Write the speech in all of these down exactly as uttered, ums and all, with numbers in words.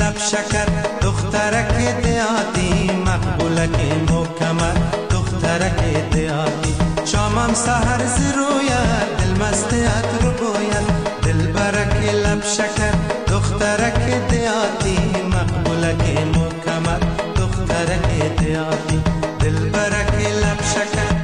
لب شکر دخترک دیاتی مقبولک مکمل دخترک دیاتی شامم سحر زرویت دل مستیت رو باید دل برک لب شکر دخترک دیاتی مقبولک مکمل دخترک دیاتی دل برک لب شکر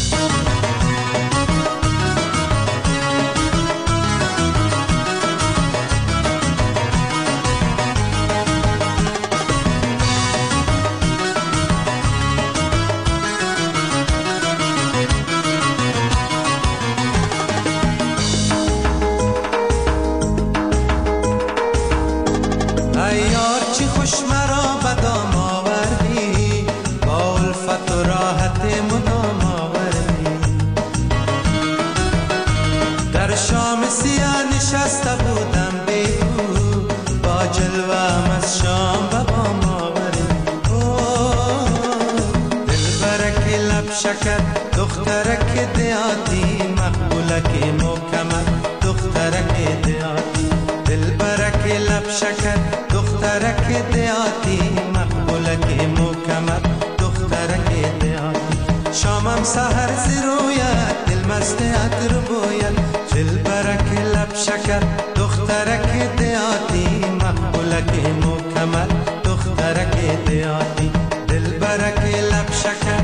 نشسته بودم بیهو با جلوه‌ام از شام به بام آوری دل برک لب شکر دخترک دیاتی مقبولک مکمل دخترک دیاتی دل برک لب شکر دخترک دیاتی مقبولک مکمل دخترک دیاتی شامم سحر زرویت دل مستیت رو باید دل برک لب شکر دخترک دیاتی مقبولک مکمل دخترک دیاتی دل برک لب شکر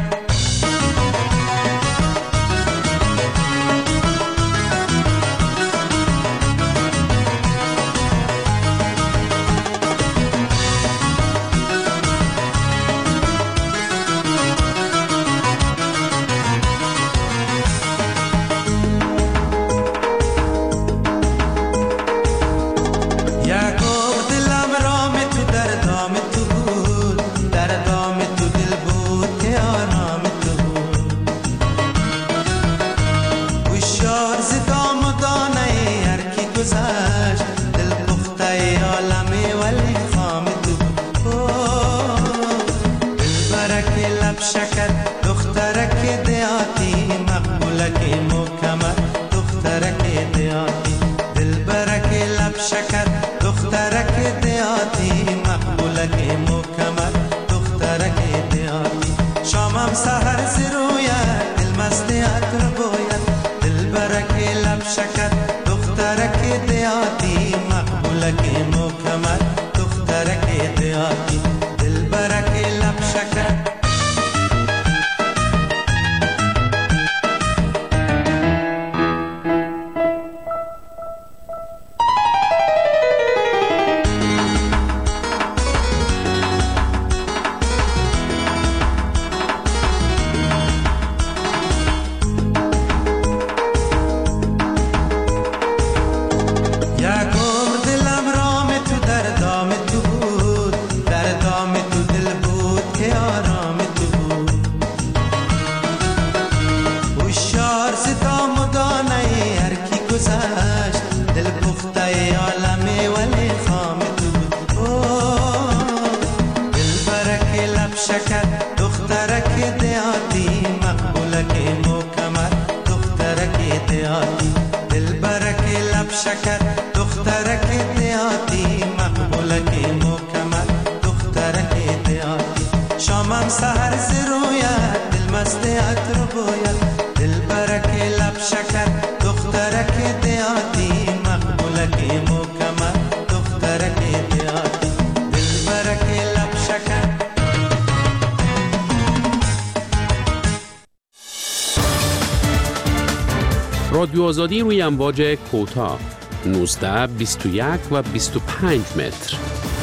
رادیو آزادی روی امواج کوتاه نوزده بیست و یک و بیست و پنج متر.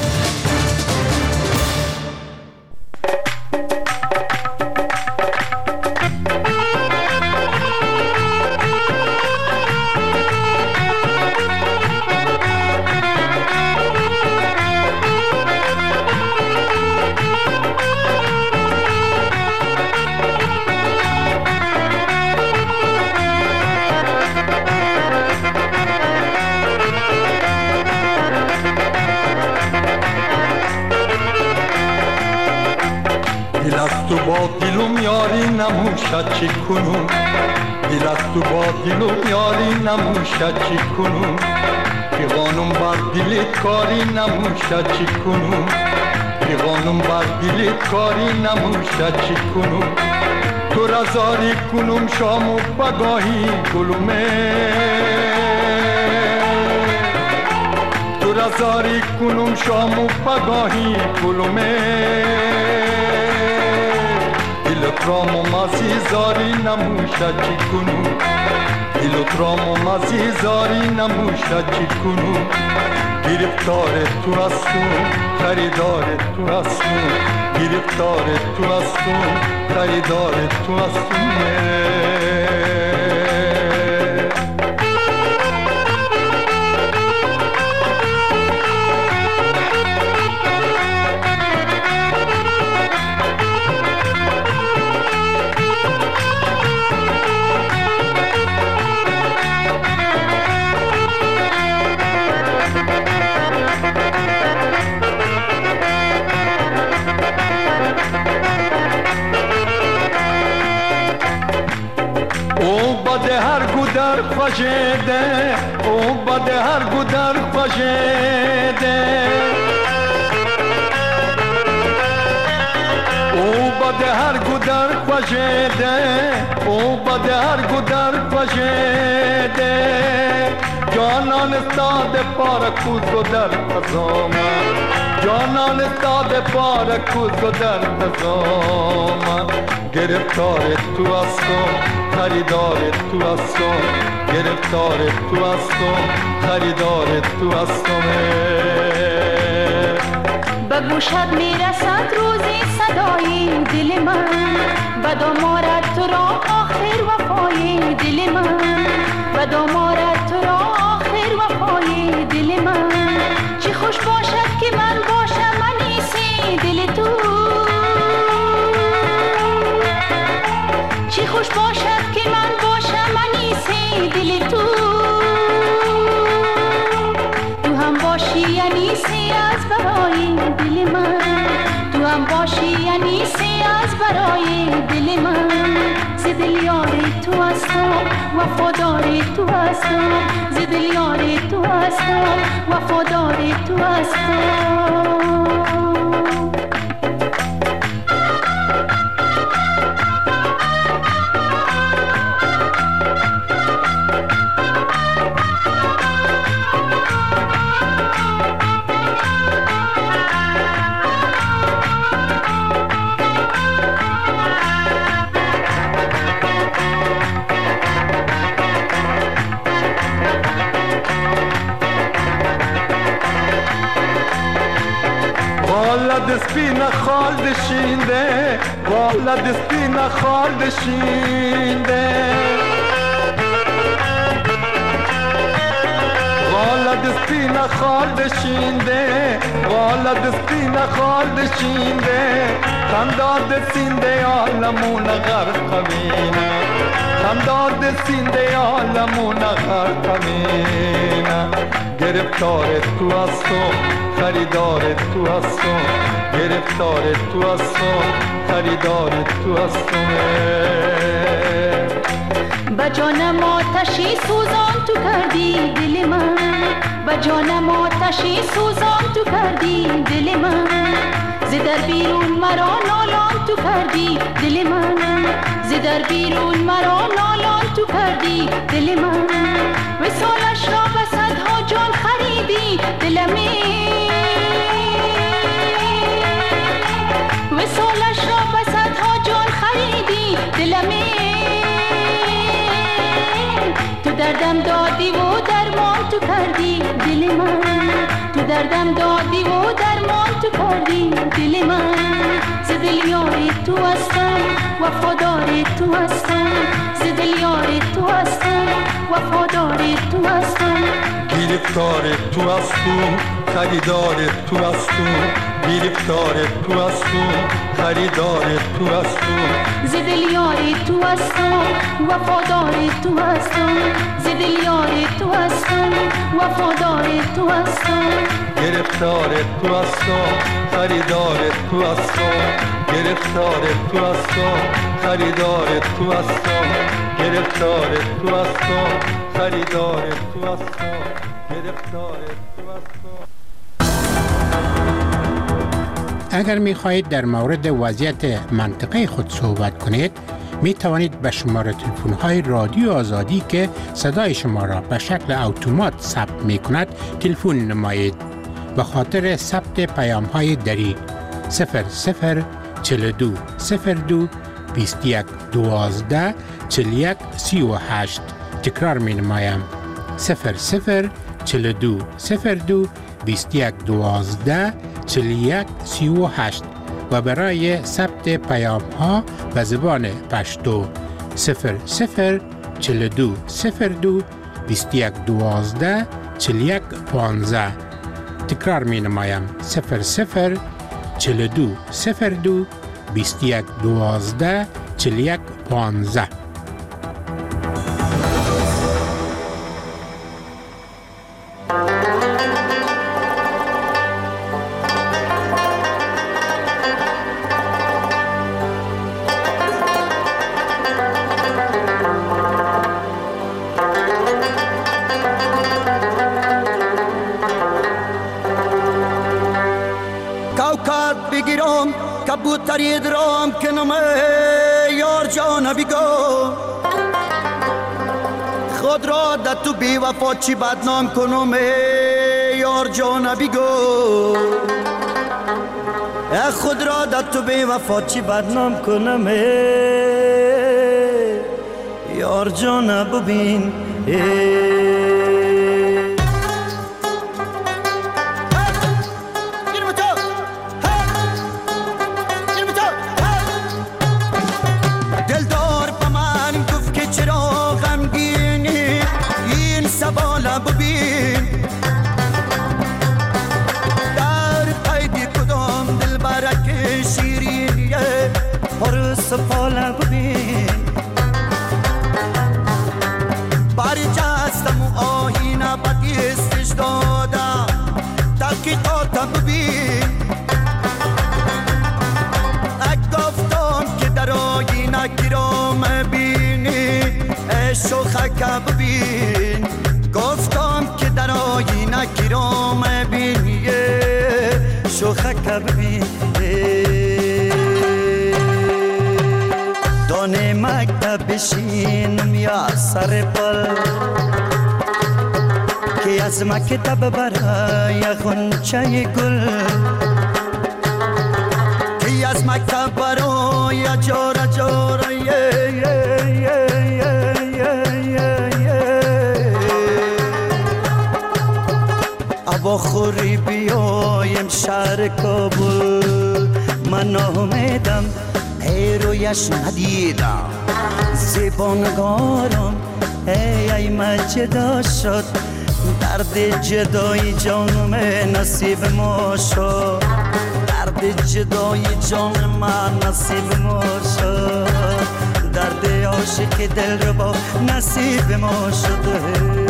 چی کنون دل از تو با دل و یاری نموشد چی کنون پیغانم بر دلت کاری نموشه چی کنم پیغانم بر دلت کاری نموشه چی کنم تو رزاری کنم شام و بگاهی گلومه تو رزاری کنم شام و بگاهی گلومه دلت رام و مزی زاری نموشه چی کنم دلت رام و مزی زاری نموشه چی کنم گرفتار تو هستم خریدار تو هستم گرفتار تو هستم خریدار تو هستم در خوشیده او بده هر گودر خوشیده او بده هر گودر خوشیده او بده هر گودر خوشیده جانان استاد پار کوز و در خزامه جانان استاد پار کوز و در خزامه گرفتار تو هستم خریدار تو هستم گرفتار تو هستم خریدار تو هستم به گوشت میرسد روزی صدای دل من به دامارت تو را آخر وفای دل من به دامارت تو را آخر وفای دل من چی خوش باشد که من باشم انیسی دل تو چی خوش باشد که من باشم انیسی دل تو تو هم باشی انیسی از برای دل من تو هم باشی انیسی از برای دل من ز دل یار تو هستم وفادار تو هستم ز دل یار تو هستم وفادار تو هستم دسپینا خال دشینده والا دسپینا خال دشینده والا دسپینا خال دشینده والا دسپینا خال دشینده خنداد سینده عالمون غرق قوینا خنداد سینده عالمون غرق قوینا گرفتار تو هستم خریدار تو هستم گرفتار تو هستم خریدار تو هستم به جانم آتشی سوزان تو کردی دل من به جانم آتشی سوزان تو کردی دل من ز در بیرون مرا نالان تو کردی دل من ز در بیرون مرا نالان تو کردی دل من وصالش را به صدها جان خریدی دلمی وصالش را به صدها جان خریدی دلمی تو دردم دادی و درمان تو کردی دل من تو دردم دادی و درمان تو کردی دل من ز دل یار تو هستم وفادار تو هستم ز دل یار تو هستم وفادار تو هستم گرفتار تو هستم خریدار تو هستم گرفتار تو هستم خریدار تو هستم ز دل یار تو هستم وفادار تو هستم ز دل یار تو هستم وفادار تو هستم گرفتار تو هستم خریدار تو هستم گرفتار تو هستم خریدار تو هستم گرفتار تو هستم خریدار تو هستم گرفتار تو است. اگر می خواهید در مورد وضعیت منطقه خود صحبت کنید، می توانید به شماره تلفن های رادیو آزادی که صدای شما را به شکل اتومات ثبت می کند تلفن نمایید. به خاطر ثبت پیام های دری صفر صفر چهل و دو صفر دو بیست و یک دوازده چهل و یک سی و هشت. تکرار می نمایم صفر صفر چهل و دو صفر دو بیست و یک دوازده چهل و یک سی و هشت و برای ثبت پیام ها به زبان پشتو صفر صفر چهل و دو صفر دو بیست و یک دوازده چهل و یک پانزده. تکرار می نمایم صفر صفر چهل و دو صفر دو بیست و یک دوازده چهل و یک پانزده. کبوتری درام کنم یار جان بیگو خود را در تو بی وفا چی بدنام کنم یار جان بیگو خود را در تو بی وفا چی بدنام کنم یار جان ببین سفاله ببین باری جستم و آهینه بدیستش دادم تحقیقاتم ببین اک گفتم که در آهینه گیرام بینی شوخک ببین گفتم که در آهینه گیرام بینی شوخک ببین دانه مکتب بشینم یا سر پل که از مکتب برای غنچه گل که از مکتب برای جاره جاره ابا خوری بیایم شهر کابل من امیدم ای رویش ندیدم زبانگارم ای ای من جدا شد درد جدای جانم نصیب ما شد درد جدای جان من نصیب ما شد درد عاشق دل رو با نصیب ما شد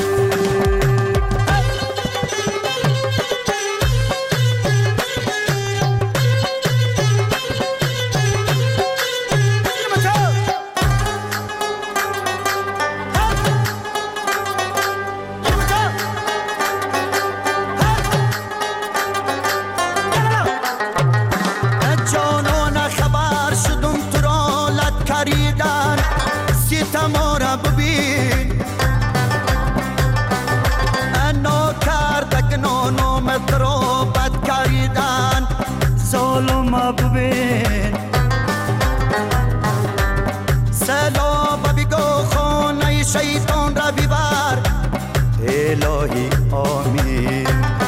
الهی آمین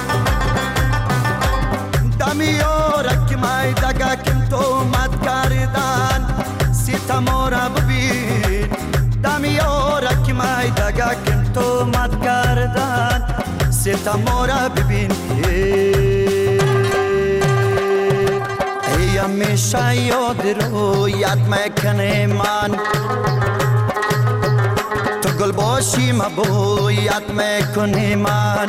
دمیارک مای دگا کم تو مد کردن ستما را ببین دمیارک مای دگا کم تو مد کردن ستما را ببین ای همیشه یاد رو یاد میکنه من گل باشی مبویت میکنی من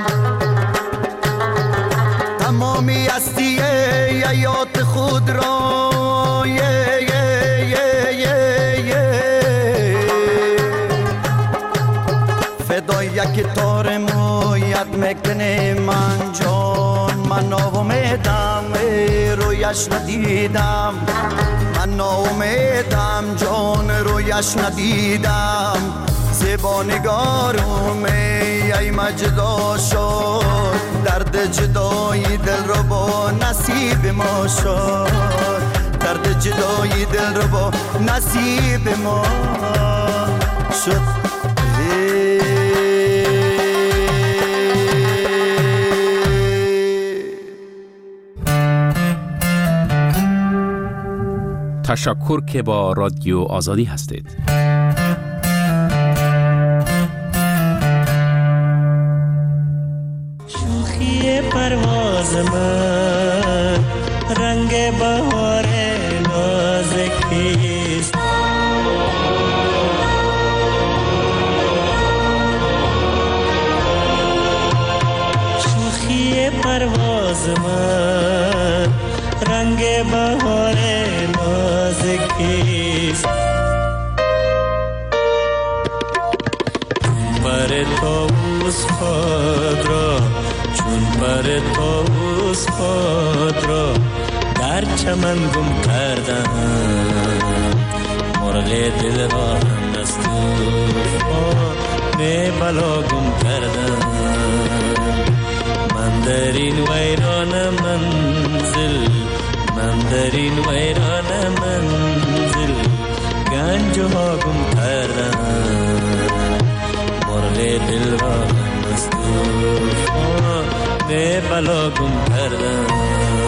تمامی هستی حیات خود را یه یه یه یه یه فدای یک تار مویت میکنه من جان من ناامیدم رویش ندیدم من ناامیدم جان رویش ندیدم زیبا نگارم ای مجدا شد درد جدایی دل رو با نصیب ما شد درد جدایی دل رو با نصیب ما شد تشکر که با رادیو آزادی هستید. شوخی پرواز من رنگ بهار نازکیست شوخی پرواز من رنگ بهار نازکیست پر طاووس خود را چون پر طاووس خود را در چمن گم کردم مرغ دل را هم از طوفان بلا گم کردم من در این ویران منزل من در این ویران منزل گنج ها گم کردم مرغ دل را هم از طوفان بلا گم کردم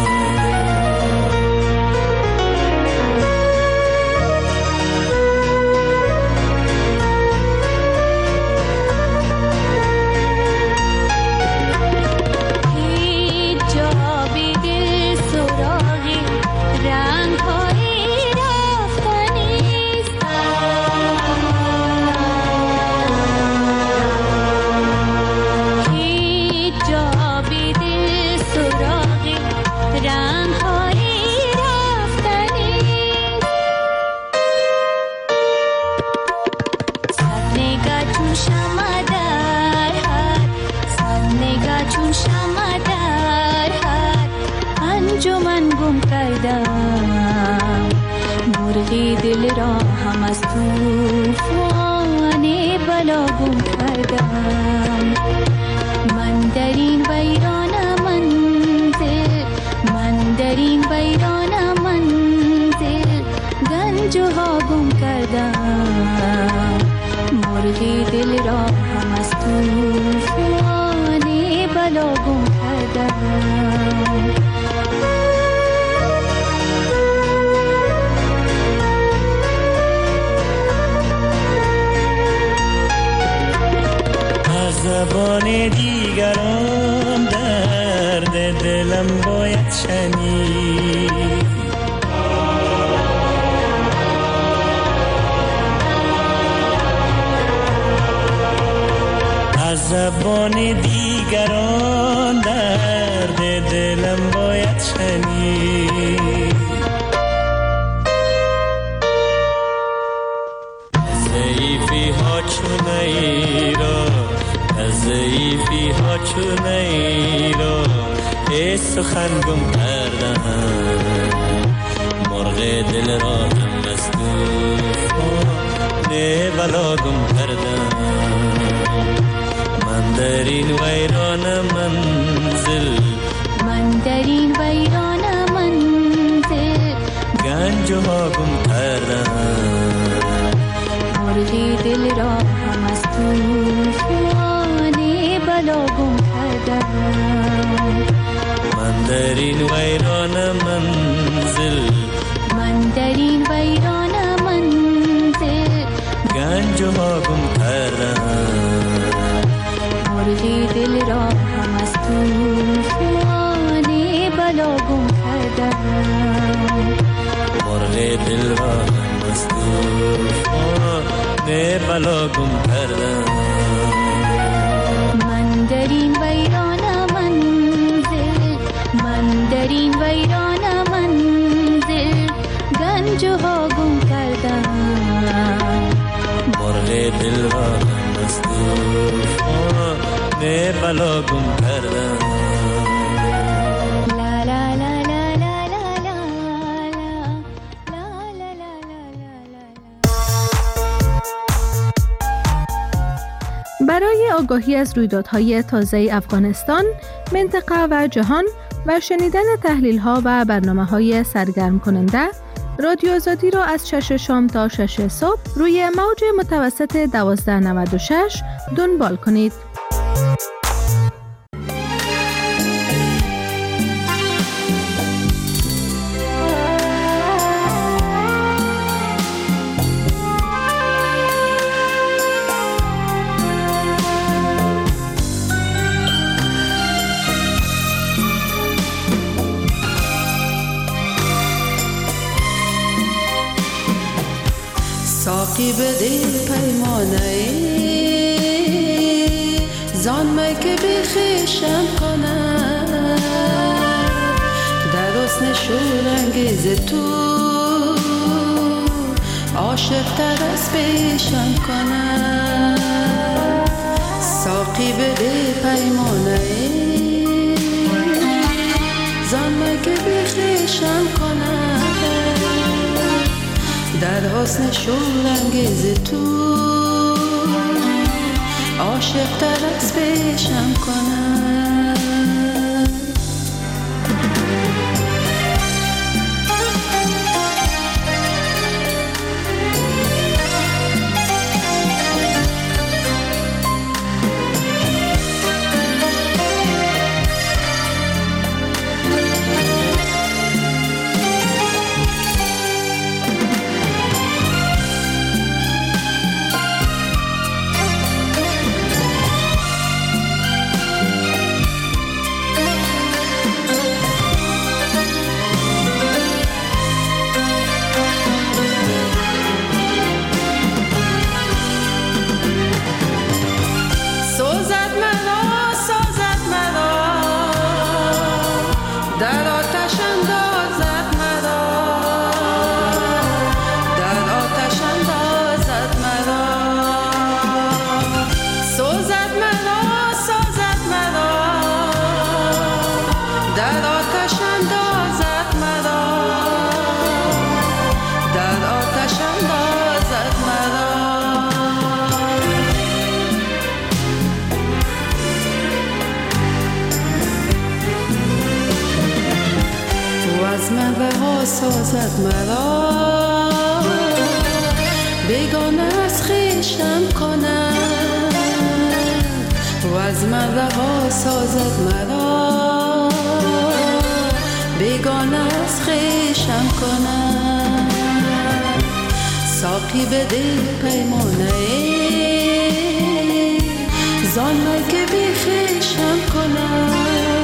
مرغی دل را هم از طوفان بلا گم کردم من در این ویران منزل من در این ویران منزل گنج ها گم کردم مرغی دل را هم از طوفان بلا گم کردم زبان دیگران درد دلم باید شنید از زبان دیگران درد دلم باید شنید ضعیفی ها چونه را ضعیفی ها چونه را ای سخن گم کردم مرغ دل را هم از طوفان بلا گم کردم من در این ویران منزل من در این ویران منزل گنج ها گم کردم مرغ دل را هم از طوفان بلا گم کردم من در این ویران منزل من در این ویران منزل گنج ها گم کردم مرغ دل را هم از طوفان بلا گم کردم مرغ دل را هم از طوفان بلا گم کردم من در این ویران منزل من در این ویران منزل گنج ها گم کردم مرغ دلوارم از توفان بلا گم کردم. برای آگاهی از رویدادهای تازه افغانستان، منطقه و جهان و شنیدن تحلیل‌ها و برنامه‌های سرگرم کننده، رادیو آزادی را از شش شام تا شش صبح روی موج متوسط دوازده نود و شش دنبال کنید. ساقی بده پیمانه زان می که بخیشم کنم، در حسن شورانگیز تو عاشق تر از پیشم کنم. ساقی بده پیمانه زان می که بخیشم کنم، در حسن شورانگیز تو عاشق تر از پیشم کنم. سازد مرا بیگانه از خویشم کنم، و از من رها سازد مرا بیگانه از خویشم کنم. ساقی بده پیمانه زان می که بی خویشم کنم،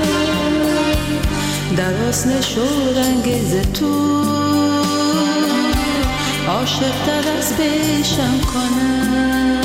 در حسن شورانگیز تو عاشق تر از پیشم کنم.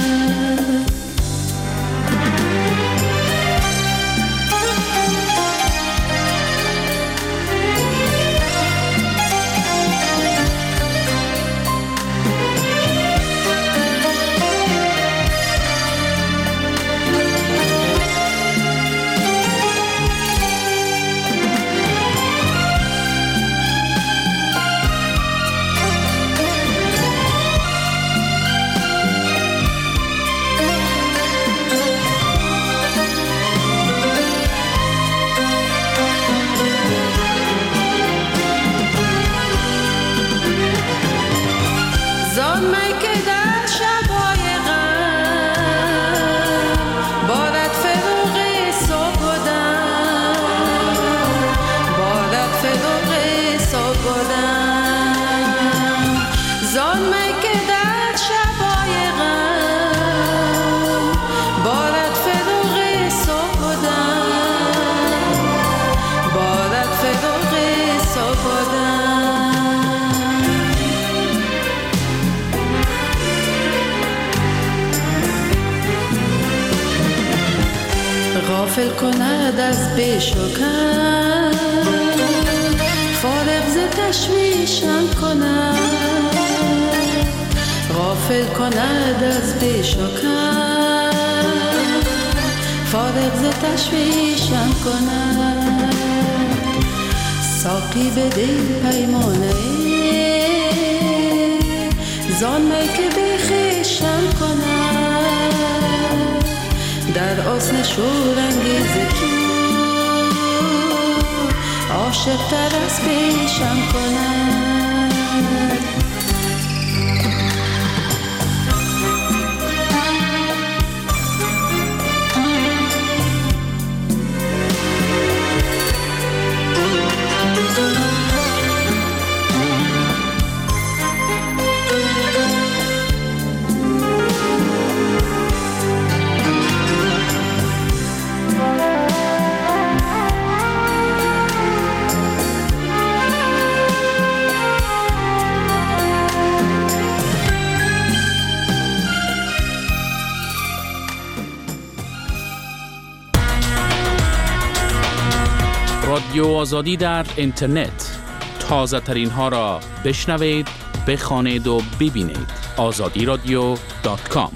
غافل کند از بیش و کم، فارغ ز تشویشم کند. غافل کند از بشکن فارغ ز تشویشم کند ساقی به دل پیمانه زان می که بخیشم کند در آسن شور انگیز تو عاشق تر از پیشم کند رادیو آزادی در اینترنت تازه ترین ها را بشنوید، بخوانید و ببینید. آزادی رادیو دات کام.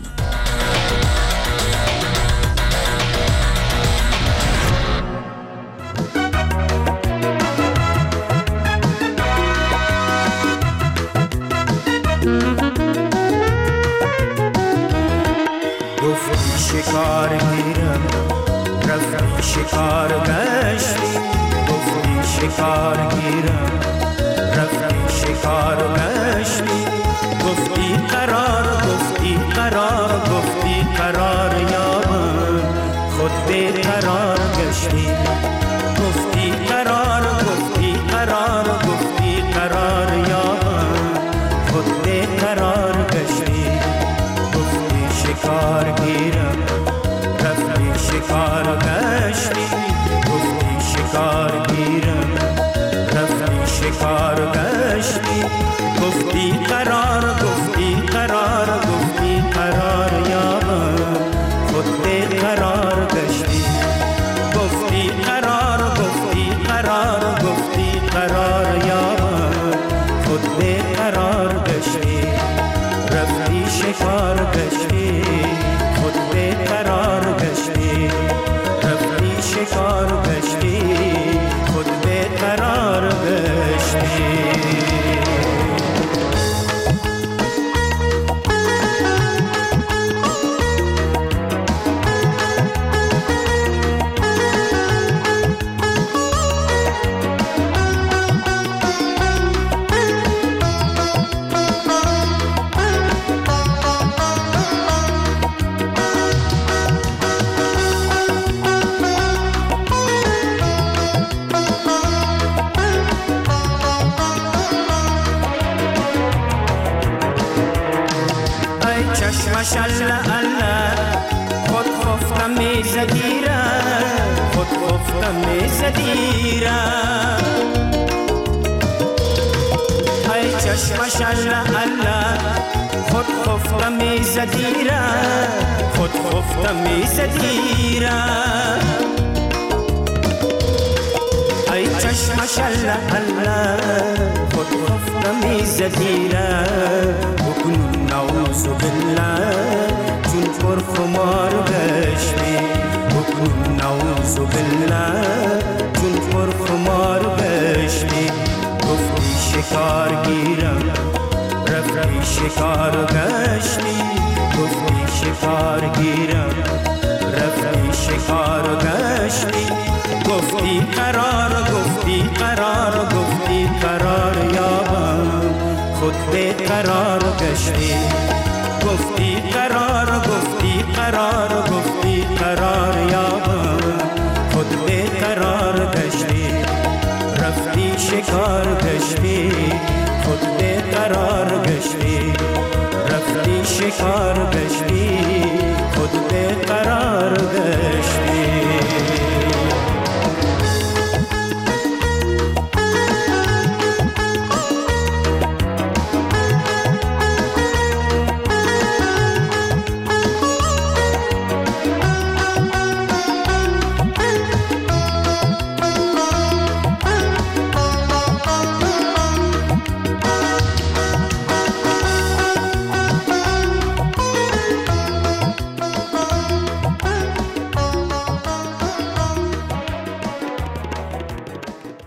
گفتی شکار گیرم رفتی شکار گشتی گفتی شکار گیرم رفتی شکار گشتی گفتی قرار گفتی قرار گفتی قرار یابم خود بی قرار گشتی گفتی قرار گفتی قرار گفتی قرار یابم خود بی قرار گشتی گفتی شکار گیرم رفتی شکار گشتی گفتی شکار گیرم رفتی شکار گشتی گفتی قرار گفتی قرار گفتی قرار یابم خود بی قرار گشتی گفتی قرار گفتی قرار گفتی قرار یابم خود بی قرار گشتی رفتی شکار گشتی خود بی قرار گشتی رفتی شکار گشتی خود بی قرار گشتی ماشاءالله الله خود خفتم میزدیرم خود خفتم میزدیرم ای چشمش الله الله خود خفتم میزدیرم خود خفتم میزدیرم ای چشمش الله الله خود خفتم میزدیرم بکنون نعوذ بالله چون پر خمار گشتی بکن نعوذ بالله چون پر خمار گشتی گفتی شکار گیرم رفتی شکار گشتی گفتی شکار گیرم رفتی شکار گشتی گفتی قرار گفتی قرار گفتی قرار یابم خود بی قرار گشتی گفتی قرار گفتی قرار گفتی قرار یابم خود بی قرار گشتی رفتی شکار گشتی خود بی قرار گشتی رفتی شکار گشتی خود بی